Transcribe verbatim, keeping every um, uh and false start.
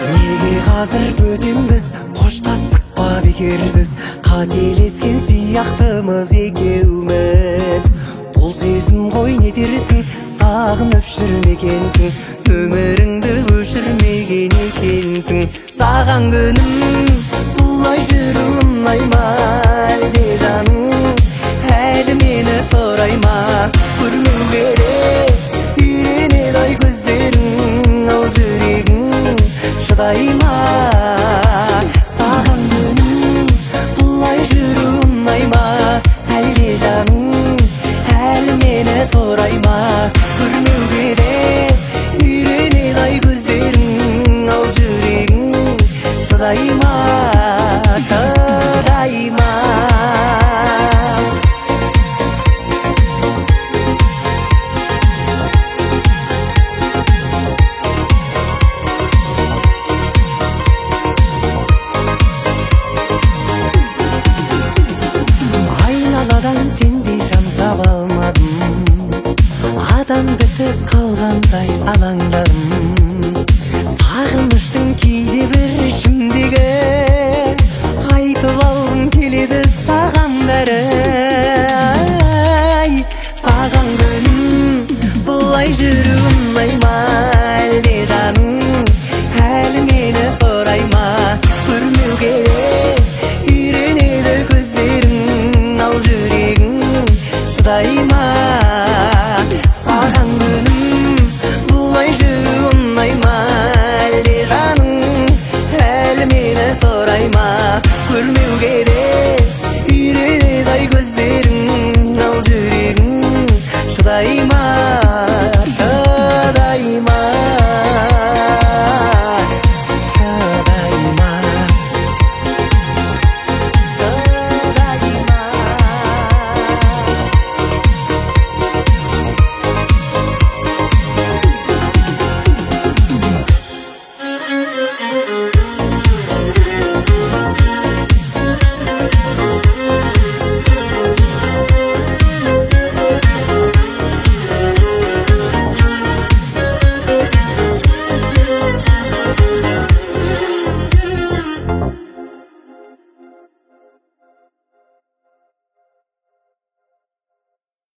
Неге қазір бөтенбіз, қоштастық па бекер біз, қателескен сияқтымыз екеуміз. Бұл сезім ғой не дерсің, сағынып жүрмегенсің, өміріңді өшірмеген екенсің. Саған күнім бұлай жүру ұнай ма, әлде жаным әлі мені сұрай ма? Көрмеу керек үйренеді ай көздерің, ал жүрегің шыдай ма? Саған күнім бұлай жүру ұнай ма, әлде жаным әлі мені сұрай ма? Көрмеу керек үйренеді ай көздерің, ал жүрегің шыдай ма, шыдай ма? Айналадан сендей жан таба алмадым, адам бітіп қалғандай ала